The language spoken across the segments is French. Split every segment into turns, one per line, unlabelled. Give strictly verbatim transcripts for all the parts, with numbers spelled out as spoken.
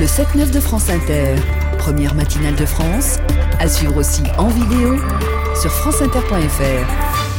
Le sept neuf de France Inter, première matinale de France, à suivre aussi en vidéo sur franceinter point f r.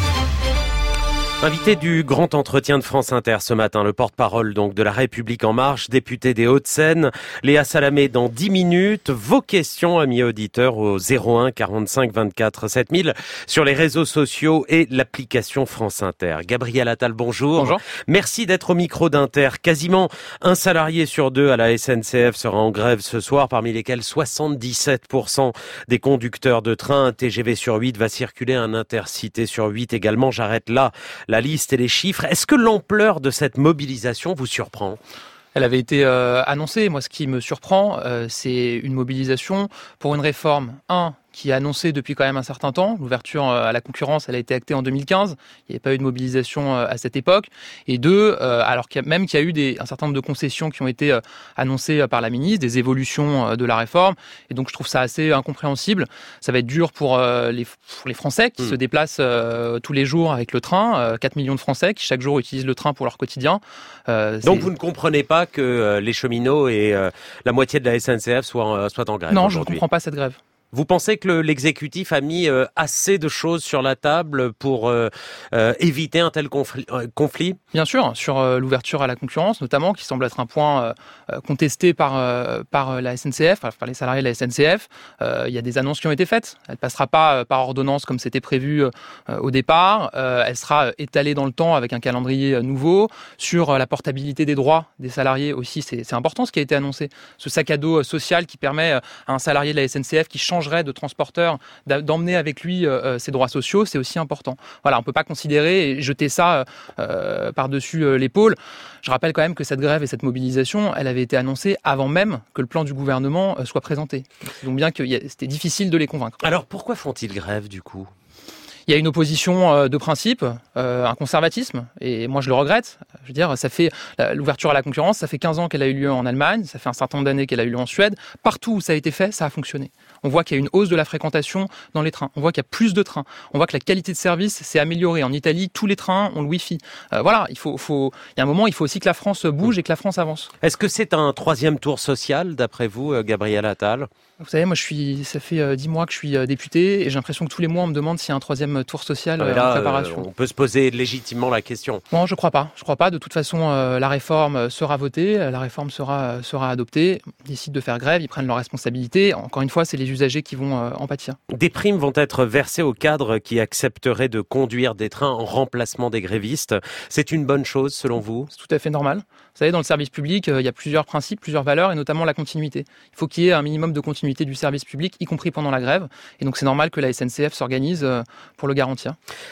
Invité du grand entretien de France Inter ce matin, le porte-parole donc de La République En Marche, député des Hauts-de-Seine, Léa Salamé dans dix minutes. Vos questions, amis auditeurs, au zéro un quarante-cinq vingt-quatre sept mille sur les réseaux sociaux et l'application France Inter. Gabriel Attal, bonjour.
Bonjour.
Merci d'être au micro d'Inter. Quasiment un salarié sur deux à la S N C F sera en grève ce soir, parmi lesquels soixante-dix-sept pour cent des conducteurs de train. Un T G V sur huit va circuler, un Intercité sur huit également. J'arrête là la liste et les chiffres. Est-ce que l'ampleur de cette mobilisation vous surprend ?
Elle avait été euh, annoncée. Moi, ce qui me surprend, euh, c'est une mobilisation pour une réforme, un, qui est annoncée depuis quand même un certain temps. L'ouverture à la concurrence, elle a été actée en deux mille quinze. Il n'y avait pas eu de mobilisation à cette époque. Et deux, euh, alors qu'il y a, même qu'il y a eu des, un certain nombre de concessions qui ont été euh, annoncées par la ministre, des évolutions euh, de la réforme. Et donc, je trouve ça assez incompréhensible. Ça va être dur pour, euh, les, pour les Français qui mmh. se déplacent euh, tous les jours avec le train. Euh, quatre millions de Français qui, chaque jour, utilisent le train pour leur quotidien.
Euh, donc, vous ne comprenez pas que euh, les cheminots et euh, la moitié de la S N C F soient, euh, soient en grève
Non,
aujourd'hui.
je ne comprends pas cette grève.
Vous pensez que le, l'exécutif a mis euh, assez de choses sur la table pour euh, euh, éviter un tel conflit, euh, conflit ?
Bien sûr, sur euh, l'ouverture à la concurrence, notamment, qui semble être un point euh, contesté par, euh, par la S N C F, par les salariés de la S N C F. Euh, il y a des annonces qui ont été faites. Elle ne passera pas euh, par ordonnance comme c'était prévu euh, au départ. Euh, elle sera étalée dans le temps avec un calendrier euh, nouveau. Sur euh, la portabilité des droits des salariés aussi, c'est, c'est important ce qui a été annoncé. Ce sac à dos euh, social qui permet euh, à un salarié de la S N C F qui change de transporteur, d'emmener avec lui euh, ses droits sociaux, c'est aussi important. Voilà, on ne peut pas considérer et jeter ça euh, par-dessus euh, l'épaule. Je rappelle quand même que cette grève et cette mobilisation, elle avait été annoncée avant même que le plan du gouvernement euh, soit présenté. Donc bien que c'était difficile de les convaincre.
Alors pourquoi font-ils grève du coup ?
Il y a une opposition de principe, euh, un conservatisme, et moi je le regrette. Je veux dire, ça fait l'ouverture à la concurrence, ça fait quinze ans qu'elle a eu lieu en Allemagne, ça fait un certain nombre d'années qu'elle a eu lieu en Suède. Partout où ça a été fait, ça a fonctionné. On voit qu'il y a une hausse de la fréquentation dans les trains. On voit qu'il y a plus de trains. On voit que la qualité de service s'est améliorée. En Italie, tous les trains ont le Wi-Fi. Euh, voilà, il faut, faut, il y a un moment, il faut aussi que la France bouge et que la France avance.
Est-ce que c'est un troisième tour social, d'après vous, Gabriel Attal ?
Vous savez, moi, je suis, ça fait dix mois que je suis député et j'ai l'impression que tous les mois, on me demande s'il y a un troisième tour social ah là, en préparation.
Euh, on peut se poser légitimement la question.
Non, je crois pas. Je crois pas. De toute façon, euh, la réforme sera votée, la réforme sera, sera adoptée. Ils décident de faire grève, ils prennent leurs responsabilités. Encore une fois, c'est les usagers qui vont euh, en pâtir.
Des primes vont être versées aux cadres qui accepteraient de conduire des trains en remplacement des grévistes. C'est une bonne chose, selon vous ?
C'est tout à fait normal. Vous savez, dans le service public, euh, il y a plusieurs principes, plusieurs valeurs, et notamment la continuité. Il faut qu'il y ait un minimum de continuité du service public, y compris pendant la grève. Et donc, c'est normal que la S N C F s'organise euh, pour le garantir.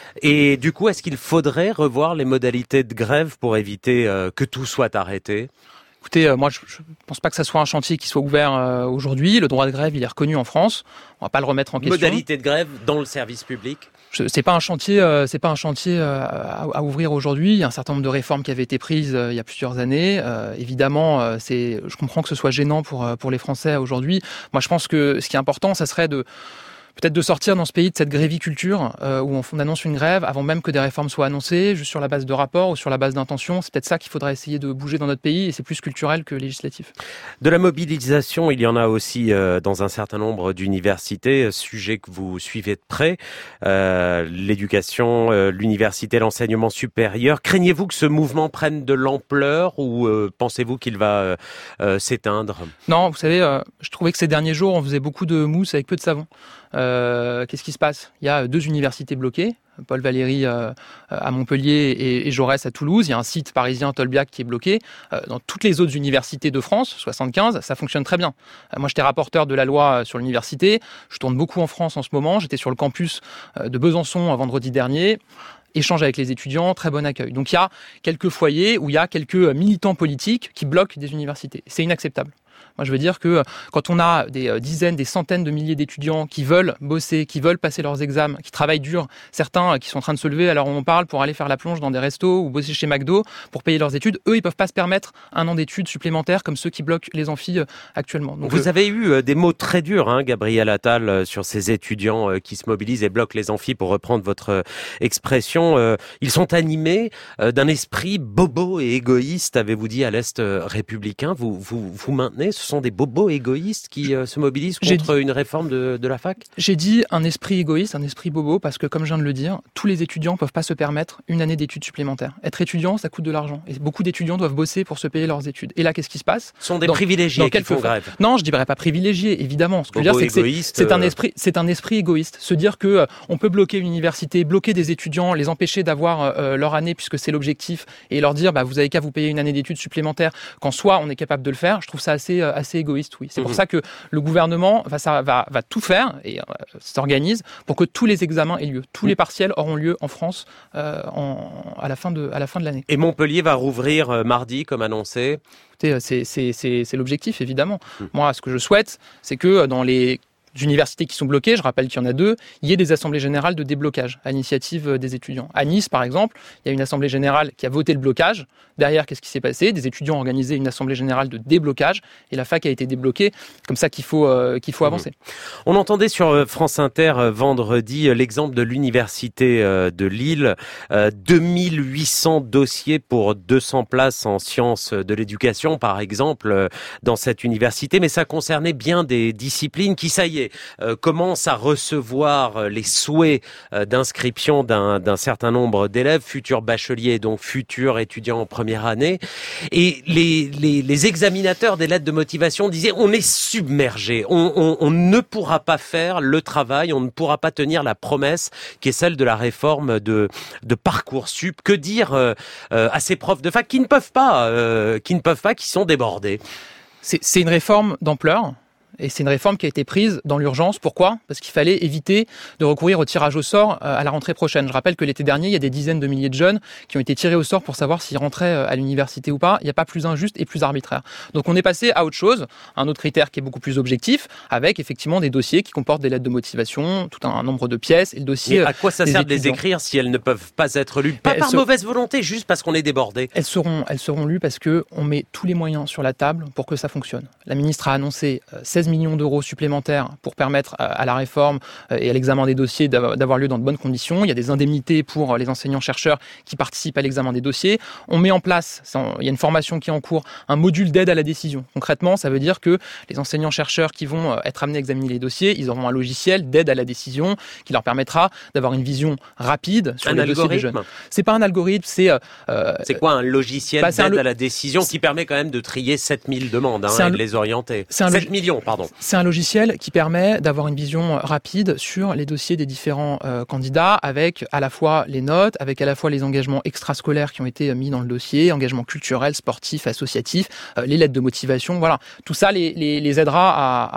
Et du coup, est-ce qu'il faudrait revoir les modalités de grève pour éviter euh, que tout soit arrêté ?
Écoutez, euh, moi, je ne pense pas que ça soit un chantier qui soit ouvert euh, aujourd'hui. Le droit de grève, il est reconnu en France. On ne va pas le remettre en question.
Modalité de grève dans le service public ?
Je, c'est pas un chantier, euh, c'est pas un chantier euh, à, à ouvrir aujourd'hui. Il y a un certain nombre de réformes qui avaient été prises euh, il y a plusieurs années. Euh, évidemment, euh, c'est, je comprends que ce soit gênant pour pour les Français aujourd'hui. Moi, je pense que ce qui est important, ça serait de peut-être de sortir dans ce pays de cette gréviculture euh, où on annonce une grève avant même que des réformes soient annoncées, juste sur la base de rapports ou sur la base d'intentions. C'est peut-être ça qu'il faudrait essayer de bouger dans notre pays et c'est plus culturel que législatif.
De la mobilisation, il y en a aussi euh, dans un certain nombre d'universités, sujet que vous suivez de près, euh, l'éducation, euh, l'université, l'enseignement supérieur. Craignez-vous que ce mouvement prenne de l'ampleur ou euh, pensez-vous qu'il va euh, euh, s'éteindre ?
Non, vous savez, euh, je trouvais que ces derniers jours, on faisait beaucoup de mousse avec peu de savon. Euh, qu'est-ce qui se passe ? Il y a deux universités bloquées, Paul Valéry euh, à Montpellier et, et Jaurès à Toulouse. Il y a un site parisien, Tolbiac, qui est bloqué. Euh, dans toutes les autres universités de France, soixante-quinze, ça fonctionne très bien. Euh, moi, j'étais rapporteur de la loi sur l'université. Je tourne beaucoup en France en ce moment. J'étais sur le campus euh, de Besançon euh, vendredi dernier. Échange avec les étudiants, très bon accueil. Donc il y a quelques foyers où il y a quelques militants politiques qui bloquent des universités. C'est inacceptable. Moi, je veux dire que quand on a des dizaines, des centaines de milliers d'étudiants qui veulent bosser, qui veulent passer leurs examens, qui travaillent dur, certains qui sont en train de se lever à l'heure où on parle pour aller faire la plonge dans des restos ou bosser chez McDo pour payer leurs études, eux, ils peuvent pas se permettre un an d'études supplémentaires comme ceux qui bloquent les amphis actuellement. Donc,
vous avez eu des mots très durs, hein, Gabriel Attal, sur ces étudiants qui se mobilisent et bloquent les amphis, pour reprendre votre expression. étudiants, euh, ils sont animés euh, d'un esprit bobo et égoïste, avez-vous dit à l'Est euh, républicain. Vous, vous, vous maintenez, ce sont des bobos égoïstes qui euh, se mobilisent contre dit, une réforme de, de la fac?
J'ai dit un esprit égoïste, un esprit bobo, parce que comme je viens de le dire, tous les étudiants ne peuvent pas se permettre une année d'études supplémentaires. Être étudiant, ça coûte de l'argent. Et beaucoup d'étudiants doivent bosser pour se payer leurs études. Et là, qu'est-ce qui se passe?
Ce sont des dans, privilégiés dans qui font grève.
Non, je ne dirais pas privilégiés, évidemment. Ce que je veux dire, c'est que c'est, c'est, un esprit, c'est un esprit égoïste. Se dire que euh, on peut bloquer une université, bloquer des étudiants, les empêcher d'avoir euh, leur année, puisque c'est l'objectif, et leur dire, bah, vous avez qu'à vous payer une année d'études supplémentaires, quand soit on est capable de le faire, je trouve ça assez, euh, assez égoïste, oui. C'est mmh. pour ça que le gouvernement va, ça, va, va tout faire, et euh, s'organise, pour que tous les examens aient lieu. Tous mmh. les partiels auront lieu en France euh, en, à la fin de, à la fin de l'année.
Et Montpellier va rouvrir euh, mardi, comme annoncé.
Écoutez, c'est, c'est, c'est, c'est l'objectif, évidemment. Mmh. Moi, ce que je souhaite, c'est que dans les universités qui sont bloquées, je rappelle qu'il y en a deux, il y ait des assemblées générales de déblocage à l'initiative des étudiants. À Nice, par exemple, il y a une assemblée générale qui a voté le blocage. Derrière, qu'est-ce qui s'est passé? Des étudiants ont organisé une assemblée générale de déblocage et la fac a été débloquée. Comme ça qu'il faut, euh, qu'il faut mmh. avancer.
On entendait sur France Inter euh, vendredi euh, l'exemple de l'université euh, de Lille. Euh, deux mille huit cents dossiers pour deux cents places en sciences de l'éducation, par exemple, euh, dans cette université. Mais ça concernait bien des disciplines qui, ça y est, Euh, commence à recevoir euh, les souhaits euh, d'inscription d'un, d'un certain nombre d'élèves, futurs bacheliers, donc futurs étudiants en première année. Et les, les, les examinateurs des lettres de motivation disaient on est submergé, on, on, on ne pourra pas faire le travail, on ne pourra pas tenir la promesse qui est celle de la réforme de, de Parcoursup. Que dire euh, euh, à ces profs de fac qui ne peuvent pas, euh, qui ne peuvent pas, qui sont débordés?
C'est, c'est une réforme d'ampleur. Et c'est une réforme qui a été prise dans l'urgence. Pourquoi? Parce qu'il fallait éviter de recourir au tirage au sort à la rentrée prochaine. Je rappelle que l'été dernier, il y a des dizaines de milliers de jeunes qui ont été tirés au sort pour savoir s'ils rentraient à l'université ou pas. Il n'y a pas plus injuste et plus arbitraire. Donc on est passé à autre chose, un autre critère qui est beaucoup plus objectif, avec effectivement des dossiers qui comportent des lettres de motivation, tout un nombre de pièces, et le dossier.
Mais à quoi ça sert de les écrire si elles ne peuvent pas être lues? Pas par ser... mauvaise volonté, juste parce qu'on est débordé.
Elles seront, elles seront lues parce que on met tous les moyens sur la table pour que ça fonctionne. La ministre a annoncé seize millions d'euros supplémentaires pour permettre à la réforme et à l'examen des dossiers d'avoir lieu dans de bonnes conditions. Il y a des indemnités pour les enseignants-chercheurs qui participent à l'examen des dossiers. On met en place, il y a une formation qui est en cours, un module d'aide à la décision. Concrètement, ça veut dire que les enseignants-chercheurs qui vont être amenés à examiner les dossiers, ils auront un logiciel d'aide à la décision qui leur permettra d'avoir une vision rapide sur
un
les
algorithme.
dossiers des jeunes. C'est pas un algorithme, c'est...
Euh, c'est quoi un logiciel bah, d'aide lo... à la décision qui permet quand même de trier sept mille demandes hein, et de les orienter? sept log... millions, pardon.
C'est un logiciel qui permet d'avoir une vision rapide sur les dossiers des différents euh, candidats, avec à la fois les notes, avec à la fois les engagements extrascolaires qui ont été mis dans le dossier, engagements culturels, sportifs, associatifs, euh, les lettres de motivation, voilà. Tout ça les, les, les aidera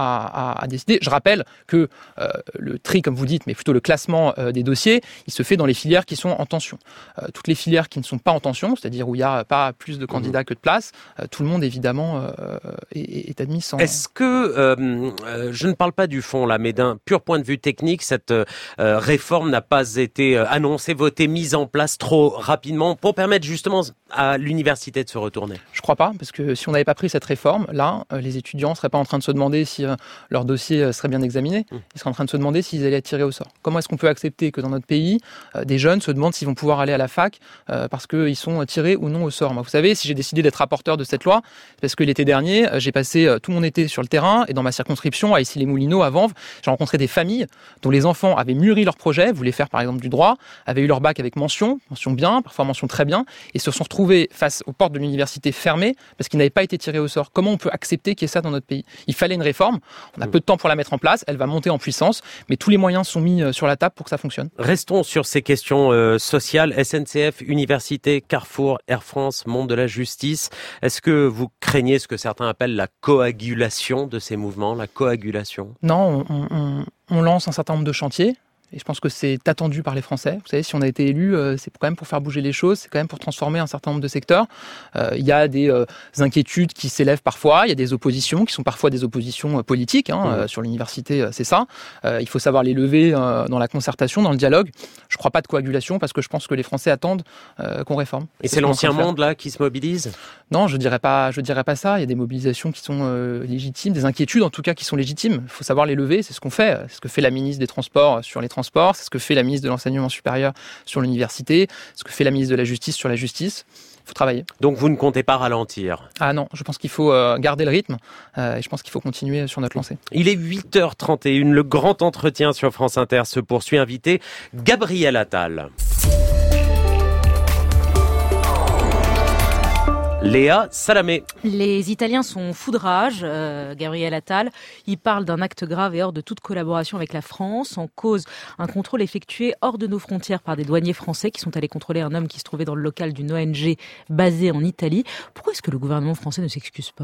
à, à, à décider. Je rappelle que euh, le tri, comme vous dites, mais plutôt le classement euh, des dossiers, il se fait dans les filières qui sont en tension. Euh, toutes les filières qui ne sont pas en tension, c'est-à-dire où il n'y a pas plus de candidats mmh. que de places, euh, tout le monde évidemment euh, est, est admis sans...
Est-ce que... Euh, euh, je ne parle pas du fond là, mais d'un pur point de vue technique, cette euh, réforme n'a pas été euh, annoncée, votée, mise en place trop rapidement pour permettre justement à l'université de se retourner?
Je crois pas, parce que si on n'avait pas pris cette réforme, là, euh, les étudiants ne seraient pas en train de se demander si euh, leur dossier euh, serait bien examiné, mmh. ils seraient en train de se demander s'ils allaient être tirés au sort. Comment est-ce qu'on peut accepter que dans notre pays, euh, des jeunes se demandent s'ils vont pouvoir aller à la fac euh, parce qu'ils sont tirés ou non au sort? Moi, vous savez, si j'ai décidé d'être rapporteur de cette loi, c'est parce que l'été dernier, euh, j'ai passé euh, tout mon été sur le terrain et dans ma circonscription, à Issy-les-Moulineaux, à Vanves, j'ai rencontré des familles dont les enfants avaient mûri leur projet, voulaient faire par exemple du droit, avaient eu leur bac avec mention, mention bien, parfois mention très bien, et se sont retrouvés face aux portes de l'université fermées parce qu'ils n'avaient pas été tirés au sort. Comment on peut accepter qu'il y ait ça dans notre pays? Il fallait une réforme, on a peu de temps pour la mettre en place, elle va monter en puissance, mais tous les moyens sont mis sur la table pour que ça fonctionne.
Restons sur ces questions euh, sociales. S N C F, université, Carrefour, Air France, monde de la justice. Est-ce que vous craignez ce que certains appellent la coagulation de ces mouvements, la coagulation?
Non, on, on, on lance un certain nombre de chantiers. Et je pense que c'est attendu par les Français. Vous savez, si on a été élu, euh, c'est quand même pour faire bouger les choses, c'est quand même pour transformer un certain nombre de secteurs. Euh, il y a des euh, inquiétudes qui s'élèvent parfois, il y a des oppositions qui sont parfois des oppositions euh, politiques. Hein, mmh. euh, sur l'université, euh, c'est ça. Euh, il faut savoir les lever euh, dans la concertation, dans le dialogue. Je ne crois pas de coagulation parce que je pense que les Français attendent euh, qu'on réforme.
Et c'est, c'est l'ancien monde là qui se mobilise?
Non, je dirais pas, je dirais pas ça. Il y a des mobilisations qui sont euh, légitimes, des inquiétudes en tout cas qui sont légitimes. Il faut savoir les lever, c'est ce qu'on fait. C'est ce que fait la ministre des Transports sur les transports Transports, c'est ce que fait la ministre de l'Enseignement supérieur sur l'université, ce que fait la ministre de la Justice sur la justice. Il faut travailler.
Donc vous ne comptez pas ralentir?
Ah non, je pense qu'il faut euh, garder le rythme euh, et je pense qu'il faut continuer sur notre lancée.
Il est huit heures trente et une, le grand entretien sur France Inter se poursuit. Invité Gabriel Attal. Léa Salamé.
Les Italiens sont fous de rage, euh, Gabriel Attal. Il parle d'un acte grave et hors de toute collaboration avec la France. En cause, un contrôle effectué hors de nos frontières par des douaniers français qui sont allés contrôler un homme qui se trouvait dans le local d'une O N G basée en Italie. Pourquoi est-ce que le gouvernement français ne s'excuse pas ?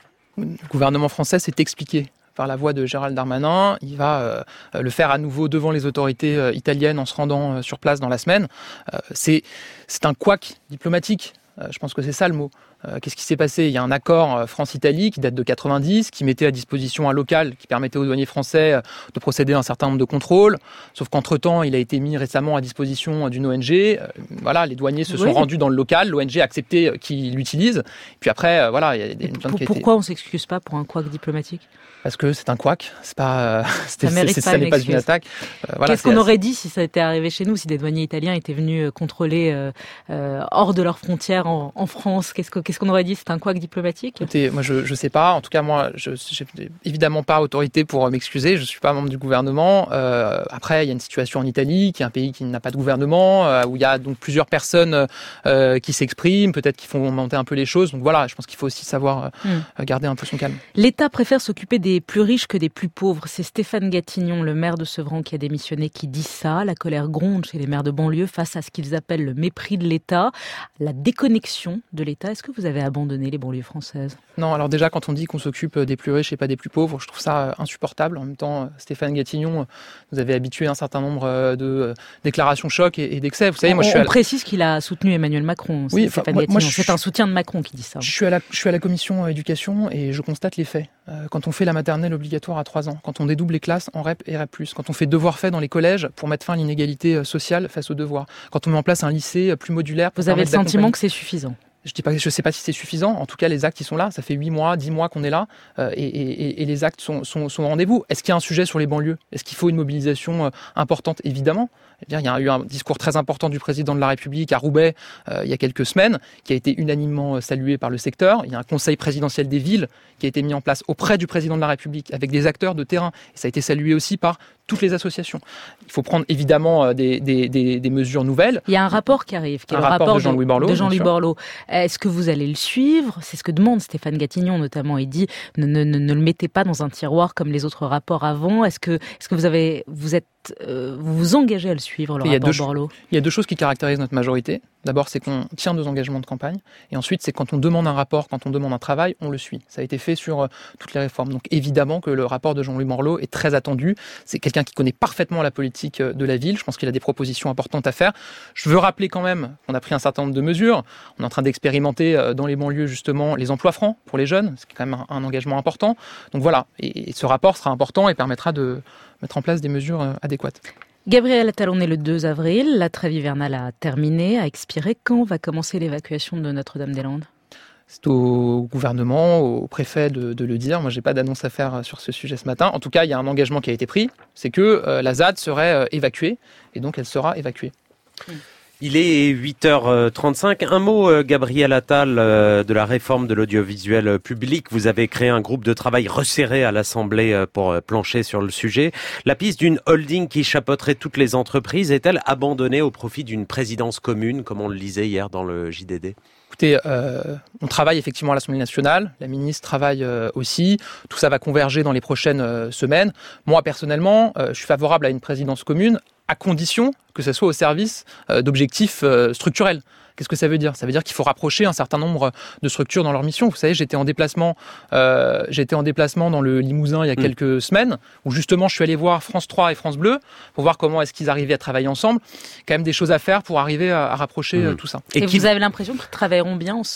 Le gouvernement français s'est expliqué par la voix de Gérald Darmanin. Il va euh, le faire à nouveau devant les autorités euh, italiennes en se rendant euh, sur place dans la semaine. Euh, c'est, c'est un couac diplomatique. Je pense que c'est ça le mot. Qu'est-ce qui s'est passé ? Il y a un accord France-Italie qui date de quatre-vingt-dix, qui mettait à disposition un local qui permettait aux douaniers français de procéder à un certain nombre de contrôles. Sauf qu'entre-temps, il a été mis récemment à disposition d'une O N G. Voilà, les douaniers se sont oui. rendus dans le local. L'O N G a accepté qu'ils l'utilisent. Puis après, voilà, il y a des plaintes qui
Pourquoi été... on ne s'excuse pas pour un couac diplomatique ?
Parce que c'est un couac, c'est pas,
c'est, ça, c'est,
c'est, ça n'est pas une attaque.
Euh, voilà, Qu'est-ce qu'on assez... aurait dit si ça était arrivé chez nous, si des douaniers italiens étaient venus contrôler euh, euh, hors de leurs frontières en, en France ? Qu'est-ce, que, qu'est-ce qu'on aurait dit ? C'est un couac diplomatique ?
Écoutez, moi je je sais pas. En tout cas, moi, je n'ai évidemment pas autorité pour m'excuser. Je suis pas membre du gouvernement. Euh, après, il y a une situation en Italie, qui est un pays qui n'a pas de gouvernement, euh, où il y a donc plusieurs personnes euh, qui s'expriment, peut-être qui font monter un peu les choses. Donc voilà, je pense qu'il faut aussi savoir euh, mm. garder un peu son calme.
L'État préfère s'occuper des des plus riches que des plus pauvres. C'est Stéphane Gatignon, le maire de Sevran, qui a démissionné, qui dit ça. La colère gronde chez les maires de banlieue face à ce qu'ils appellent le mépris de l'État, la déconnexion de l'État. Est-ce que vous avez abandonné les banlieues françaises ?
Non, alors déjà, quand on dit qu'on s'occupe des plus riches et pas des plus pauvres, je trouve ça insupportable. En même temps, Stéphane Gatignon nous avait habitué à un certain nombre de déclarations chocs et d'excès. Vous savez, moi,
on,
je suis
on
à...
précise qu'il a soutenu Emmanuel Macron.
Oui,
Stéphane
moi,
Gatignon.
moi, je...
C'est un soutien de Macron qui dit ça.
Je suis à la, je suis à la commission éducation et je constate les faits. Quand on fait la maternelle obligatoire à trois ans, quand on dédouble les classes en R E P et R E P plus, quand on fait devoirs faits dans les collèges pour mettre fin à l'inégalité sociale face aux devoirs, quand on met en place un lycée plus modulaire...
Vous avez le sentiment que c'est suffisant ?
Je dis pas, je sais pas si c'est suffisant. En tout cas, les actes, ils sont là. Ça fait huit mois, dix mois qu'on est là, euh, et, et, et les actes sont, sont, sont au rendez-vous. Est-ce qu'il y a un sujet sur les banlieues ? Est-ce qu'il faut une mobilisation euh, importante ? Évidemment. Eh bien, il y a eu un discours très important du président de la République à Roubaix euh, il y a quelques semaines, qui a été unanimement salué par le secteur. Il y a un conseil présidentiel des villes qui a été mis en place auprès du président de la République, avec des acteurs de terrain. Et ça a été salué aussi par toutes les associations. Il faut prendre évidemment des, des, des, des mesures nouvelles.
Il y a un rapport qui arrive, qui est
un
le
rapport,
rapport
de Jean-Louis Borloo.
De Jean-Louis Borloo. Est-ce que vous allez le suivre ? C'est ce que demande Stéphane Gatignon notamment. Il dit ne, ne, ne, ne le mettez pas dans un tiroir comme les autres rapports avant. Est-ce que, est-ce que vous avez, vous êtes, euh, vous vous engagez à le suivre, le
il
rapport Borloo ?
Il y a deux choses qui caractérisent notre majorité. D'abord, c'est qu'on tient nos engagements de campagne. Et ensuite, c'est quand on demande un rapport, quand on demande un travail, on le suit. Ça a été fait sur euh, toutes les réformes. Donc évidemment que le rapport de Jean-Louis Borloo est très attendu. C'est quelqu'un qui connaît parfaitement la politique de la ville. Je pense qu'il a des propositions importantes à faire. Je veux rappeler quand même qu'on a pris un certain nombre de mesures. On est en train d'expérimenter dans les banlieues justement les emplois francs pour les jeunes. C'est quand même un, un engagement important. Donc voilà. Et, et ce rapport sera important et permettra de mettre en place des mesures adéquates.
Gabriel Attal, on est le deux avril, la trêve hivernale a terminé, a expiré. Quand va commencer l'évacuation de Notre-Dame-des-Landes ?
C'est au gouvernement, au préfet de, de le dire. Moi, j'ai pas d'annonce à faire sur ce sujet ce matin. En tout cas, il y a un engagement qui a été pris, c'est que euh, la Z A D serait euh, évacuée, et donc elle sera évacuée.
Mmh. Il est huit heures trente-cinq. Un mot, Gabriel Attal, de la réforme de l'audiovisuel public. Vous avez créé un groupe de travail resserré à l'Assemblée pour plancher sur le sujet. La piste d'une holding qui chapeauterait toutes les entreprises est-elle abandonnée au profit d'une présidence commune, comme on le lisait hier dans le J D D ?
Écoutez, euh, on travaille effectivement à l'Assemblée nationale, la ministre travaille euh, aussi, tout ça va converger dans les prochaines euh, semaines. Moi, personnellement, euh, je suis favorable à une présidence commune, à condition que ça soit au service euh, d'objectifs euh, structurels. Qu'est-ce que ça veut dire ? Ça veut dire qu'il faut rapprocher un certain nombre de structures dans leur mission. Vous savez, j'étais en déplacement, euh, j'étais en déplacement dans le Limousin il y a quelques mmh. semaines, où justement je suis allé voir France trois et France Bleu pour voir comment est-ce qu'ils arrivaient à travailler ensemble. Quand même des choses à faire pour arriver à, à rapprocher mmh. euh, tout ça.
Et, et qui... vous avez l'impression qu'ils travailleront bien ensemble ?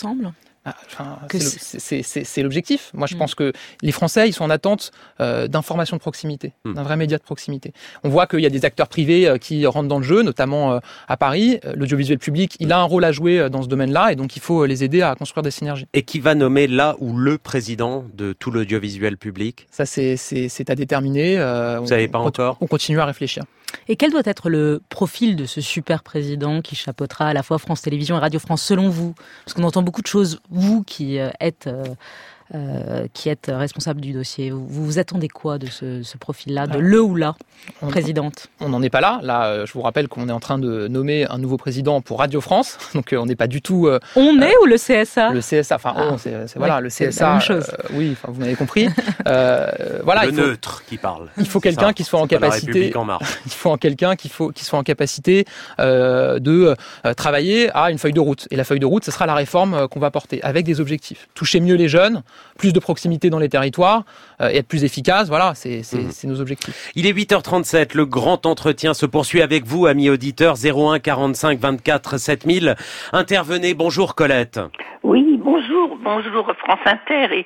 Ah, enfin, c'est, c'est, c'est, c'est l'objectif. Moi, je mmh. pense que les Français, ils sont en attente euh, d'informations de proximité, mmh. d'un vrai média de proximité. On voit qu'il y a des acteurs privés euh, qui rentrent dans le jeu, notamment euh, à Paris. L'audiovisuel public, il a un rôle à jouer dans ce domaine-là, et donc il faut les aider à construire des synergies.
Et qui va nommer là ou le président de tout l'audiovisuel public ?
Ça, c'est, c'est, c'est à déterminer. Euh,
Vous savez pas
on,
encore ?
On continue à réfléchir.
Et quel doit être le profil de ce super président qui chapeautera à la fois France Télévisions et Radio France, selon vous ? Parce qu'on entend beaucoup de choses, vous qui êtes, euh, euh, qui êtes responsable du dossier. Vous vous attendez quoi de ce, ce profil-là, de le ou la présidente ?
On n'en est pas là. Là, je vous rappelle qu'on est en train de nommer un nouveau président pour Radio France. Donc, on n'est pas du tout... Euh,
on est euh, ou le C S A ?
Le C S A, enfin, ah, on, c'est, c'est, voilà, le C S A...
C'est la même chose.
Euh, oui, enfin, vous m'avez compris. euh, voilà,
le
il faut,
neutre qui parle.
Il faut quelqu'un ça, qui soit en capacité...
En
il faut quelqu'un qui, faut, qui soit en capacité euh, de euh, travailler à une feuille de route. Et la feuille de route, ce sera la réforme euh, qu'on va porter, avec des objectifs. Toucher mieux les jeunes, plus de proximité dans les territoires, euh, et être plus efficace. Voilà, c'est, c'est, mmh. c'est nos objectifs.
Il est huit heures trente-sept, le grand entretien se poursuit avec vous, amis auditeurs, zéro un quarante-cinq vingt-quatre sept mille. Intervenez, bonjour Colette.
Oui, bonjour, bonjour France Inter. Et,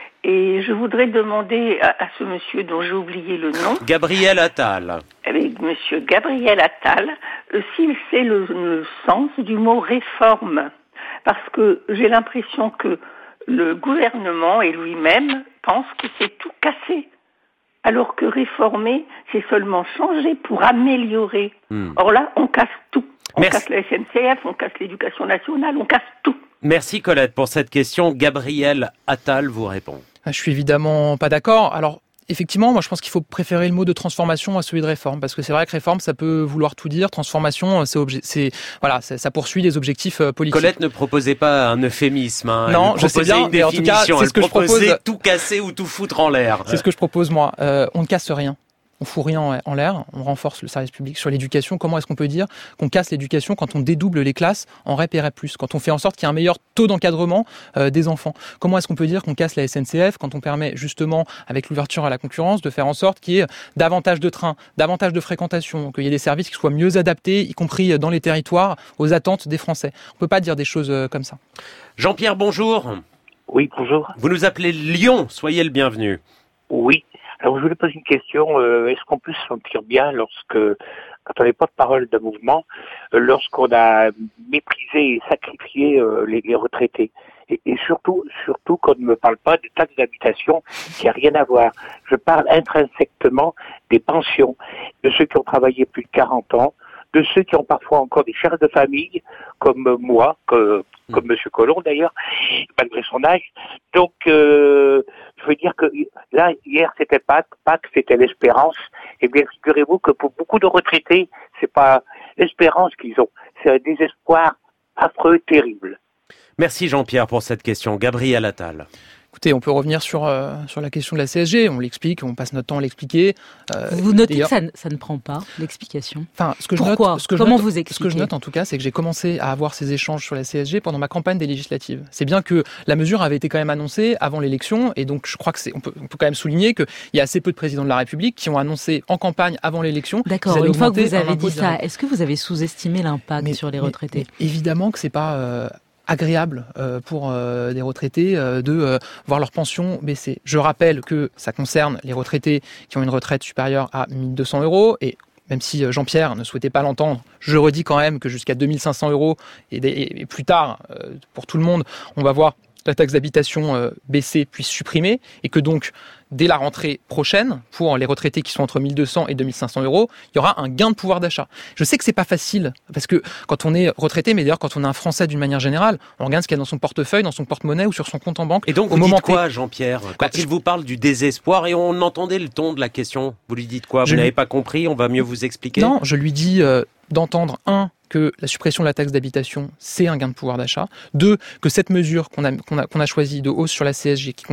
et je voudrais demander à, à ce monsieur dont j'ai oublié le nom.
Gabriel Attal.
Avec monsieur Gabriel Attal, euh, s'il sait le, le sens du mot réforme. Parce que j'ai l'impression que le gouvernement et lui-même pensent que c'est tout cassé. Alors que réformer, c'est seulement changer pour améliorer. Mmh. Or là, on casse tout. On Merci. casse la S N C F, on casse l'éducation nationale, on casse tout.
Merci Colette pour cette question. Gabriel Attal vous répond.
Je suis évidemment pas d'accord. Alors, effectivement, moi je pense qu'il faut préférer le mot de transformation à celui de réforme, parce que c'est vrai que réforme, ça peut vouloir tout dire. Transformation, c'est, obje- c'est voilà, ça, ça poursuit des objectifs euh, politiques.
Colette ne proposait pas un euphémisme. Hein.
Non, je sais bien. Mais en tout cas, c'est
Elle
ce que je propose.
Tout casser ou tout foutre en l'air.
C'est ce que je propose moi. Euh, on ne casse rien. On fout rien en l'air, on renforce le service public. Sur l'éducation, comment est-ce qu'on peut dire qu'on casse l'éducation quand on dédouble les classes en R E P et R E P plus, quand on fait en sorte qu'il y ait un meilleur taux d'encadrement euh, des enfants? Comment est-ce qu'on peut dire qu'on casse la S N C F quand on permet justement, avec l'ouverture à la concurrence, de faire en sorte qu'il y ait davantage de trains, davantage de fréquentation, qu'il y ait des services qui soient mieux adaptés, y compris dans les territoires, aux attentes des Français? On ne peut pas dire des choses comme ça.
Jean-Pierre, bonjour.
Oui, bonjour.
Vous nous appelez Lyon, soyez le bienvenu.
Oui. Alors, je voulais poser une question. Euh, est-ce qu'on peut se sentir bien lorsque, quand on n'est pas de parole d'un mouvement, euh, lorsqu'on a méprisé et sacrifié euh, les, les retraités, et, et surtout, surtout qu'on ne me parle pas de taxes d'habitation qui a rien à voir. Je parle intrinsèquement des pensions de ceux qui ont travaillé plus de quarante ans, de ceux qui ont parfois encore des chefs de famille, comme moi, que, comme Monsieur Collomb d'ailleurs, malgré son âge. Donc, euh, je veux dire que là, hier, c'était Pâques, Pâques, c'était l'espérance. Eh bien, figurez-vous que pour beaucoup de retraités, c'est pas l'espérance qu'ils ont, c'est un désespoir affreux, terrible.
Merci Jean-Pierre pour cette question. Gabriel Attal.
Écoutez, on peut revenir sur, euh, sur la question de la C S G. On l'explique, on passe notre temps à l'expliquer.
Euh, vous notez que ça, ça ne prend pas, l'explication.
Enfin, ce que
Pourquoi
je note, ce que
Comment
je note,
vous expliquez?
Ce que je note, en tout cas, c'est que j'ai commencé à avoir ces échanges sur la C S G pendant ma campagne des législatives. C'est bien que la mesure avait été quand même annoncée avant l'élection, et donc je crois que c'est, on peut, on peut quand même souligner qu'il y a assez peu de présidents de la République qui ont annoncé en campagne avant l'élection.
D'accord, une fois que vous avez dit ça, est-ce que vous avez sous-estimé l'impact mais, sur les retraités?
mais, mais évidemment que c'est pas... Euh, agréable euh, pour euh, des retraités euh, de euh, voir leur pension baisser. Je rappelle que ça concerne les retraités qui ont une retraite supérieure à mille deux cents euros, et même si Jean-Pierre ne souhaitait pas l'entendre, je redis quand même que jusqu'à deux mille cinq cents euros et, et, et plus tard, euh, pour tout le monde, on va voir la taxe d'habitation euh, baisser puis supprimer, et que donc dès la rentrée prochaine, pour les retraités qui sont entre mille deux cents et deux mille cinq cents euros, il y aura un gain de pouvoir d'achat. Je sais que c'est pas facile, parce que quand on est retraité, mais d'ailleurs quand on est un Français d'une manière générale, on regarde ce qu'il y a dans son portefeuille, dans son porte-monnaie ou sur son compte en banque.
Et donc vous
au moment
dites quoi, Jean-Pierre, quand bah, il vous parle du désespoir, et on entendait le ton de la question, vous lui dites quoi? Vous n'avez lui... pas compris, on va mieux vous expliquer?
Non, je lui dis euh, d'entendre, un, que la suppression de la taxe d'habitation, c'est un gain de pouvoir d'achat. Deux, que cette mesure qu'on a, qu'on a, qu'on a choisie de hausse sur la C S G, qui concerne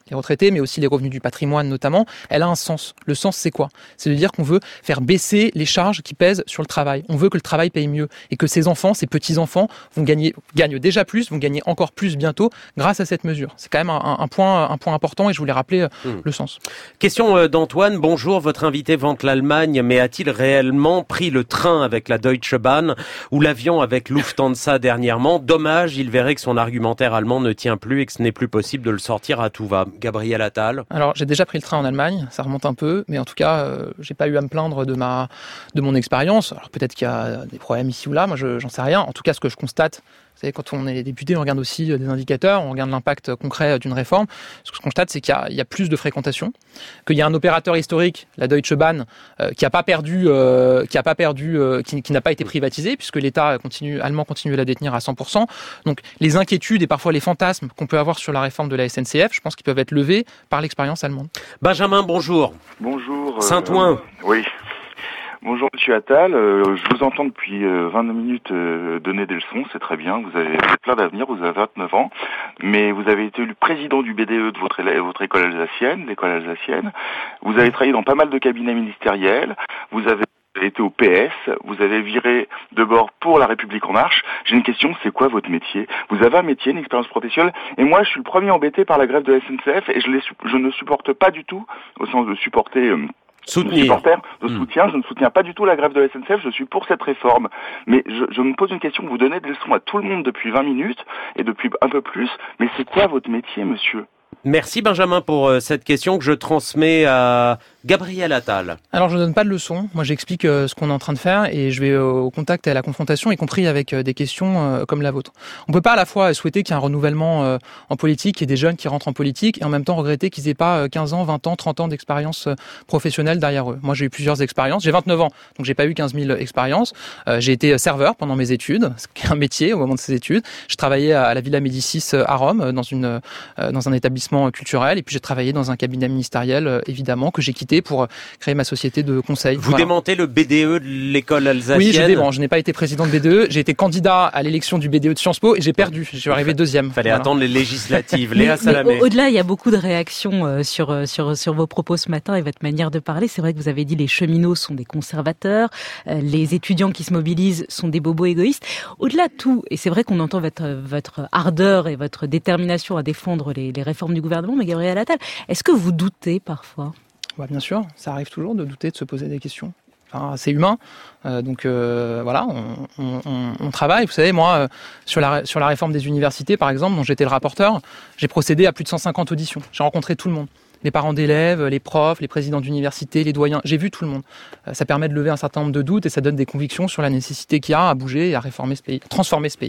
les retraités, mais aussi les revenus du patrimoine notamment, elle a un sens. Le sens, c'est quoi ? C'est de dire qu'on veut faire baisser les charges qui pèsent sur le travail. On veut que le travail paye mieux et que ces enfants, ces petits-enfants, vont gagner, gagnent déjà plus, vont gagner encore plus bientôt grâce à cette mesure. C'est quand même un, un, point, un point important et je voulais rappeler mmh. le sens.
Question d'Antoine. Bonjour, votre invité vante l'Allemagne, mais a-t-il réellement pris le train avec la Deutsche Bahn ou l'avion avec Lufthansa dernièrement ? Dommage, il verrait que son argumentaire allemand ne tient plus et que ce n'est plus possible de le sortir à tout va. Gabriel Attal.
Alors, j'ai déjà pris le train en Allemagne, ça remonte un peu, mais en tout cas, euh, j'ai pas eu à me plaindre de ma, de mon expérience. Alors peut-être qu'il y a des problèmes ici ou là, moi je, j'en sais rien. En tout cas, ce que je constate, vous savez, quand on est député, on regarde aussi des indicateurs, on regarde l'impact concret d'une réforme. Ce que je constate, c'est qu'il y a, il y a plus de fréquentation, qu'il y a un opérateur historique, la Deutsche Bahn, euh, qui a pas perdu, euh, qui a pas perdu, euh, qui, qui n'a pas été privatisé, puisque l'État continue, allemand continue à la détenir à cent pour cent. Donc, les inquiétudes et parfois les fantasmes qu'on peut avoir sur la réforme de la S N C F, je pense qu'ils peuvent être levés par l'expérience allemande.
Benjamin, bonjour.
Bonjour.
Saint-Ouen.
Euh, oui. Bonjour Monsieur Attal, euh, je vous entends depuis euh, vingt minutes euh, donner des leçons, c'est très bien, vous avez, vous avez plein d'avenir, vous avez vingt-neuf ans, mais vous avez été élu président du B D E de votre, élève, votre école alsacienne, l'école alsacienne, vous avez travaillé dans pas mal de cabinets ministériels, vous avez été au P S, vous avez viré de bord pour La République En Marche. J'ai une question, c'est quoi votre métier ? Vous avez un métier, une expérience professionnelle, et moi je suis le premier embêté par la grève de la S N C F et je, les, je ne supporte pas du tout, au sens de supporter... Euh,
Soutenir.
De supporter, de
mmh.
soutien, je ne soutiens pas du tout la grève de la S N C F, je suis pour cette réforme. Mais je, je me pose une question, vous donnez des leçons à tout le monde depuis vingt minutes, et depuis un peu plus, mais c'est quoi votre métier, monsieur ?
Merci Benjamin pour euh, cette question que je transmets à Gabriel Attal.
Alors je ne donne pas de leçons, moi j'explique euh, ce qu'on est en train de faire et je vais euh, au contact et à la confrontation, y compris avec euh, des questions euh, comme la vôtre. On peut pas à la fois souhaiter qu'il y ait un renouvellement euh, en politique et des jeunes qui rentrent en politique et en même temps regretter qu'ils aient pas euh, quinze ans, vingt ans, trente ans d'expérience euh, professionnelle derrière eux. Moi j'ai eu plusieurs expériences, j'ai vingt-neuf ans, donc j'ai pas eu quinze mille expériences. Euh, j'ai été serveur pendant mes études, ce qui est un métier au moment de ces études. Je travaillais à la Villa Médicis à Rome, dans, une, euh, dans un établissement culturel, et puis j'ai travaillé dans un cabinet ministériel, euh, évidemment, que j'ai quitté pour créer ma société de conseil.
Vous
voilà.
démentez le B D E de l'école alsacienne ?
Oui, je dément. Je n'ai pas été président de B D E. J'ai été candidat à l'élection du B D E de Sciences Po et j'ai perdu. Je suis arrivé deuxième.
Il fallait
voilà.
attendre les législatives.
Mais,
Léa Salamé.
mais au-delà, il y a beaucoup de réactions euh, sur, sur, sur vos propos ce matin et votre manière de parler. C'est vrai que vous avez dit les cheminots sont des conservateurs, euh, les étudiants qui se mobilisent sont des bobos égoïstes. Au-delà de tout, et c'est vrai qu'on entend votre, votre ardeur et votre détermination à défendre les, les réformes du gouvernement, mais Gabriel Attal, est-ce que vous doutez parfois ?
Ouais, bien sûr, ça arrive toujours de douter, de se poser des questions. Enfin, c'est humain, euh, donc euh, voilà, on, on, on, on travaille. Vous savez, moi, euh, sur, la, sur la réforme des universités, par exemple, dont j'étais le rapporteur, j'ai procédé à plus de cent cinquante auditions. J'ai rencontré tout le monde. Les parents d'élèves, les profs, les présidents d'université, les doyens. J'ai vu tout le monde. Ça permet de lever un certain nombre de doutes et ça donne des convictions sur la nécessité qu'il y a à bouger et à réformer ce pays, transformer ce pays.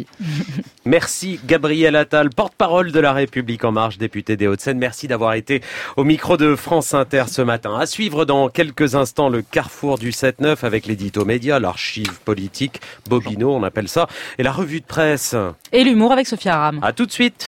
Merci Gabriel Attal, porte-parole de La République En Marche, député des Hauts-de-Seine. Merci d'avoir été au micro de France Inter ce matin. À suivre dans quelques instants le carrefour du sept neuf avec l'édito média, l'archive politique, Bobino on appelle ça, et la revue de presse.
Et l'humour avec Sophia Aram.
À tout de suite.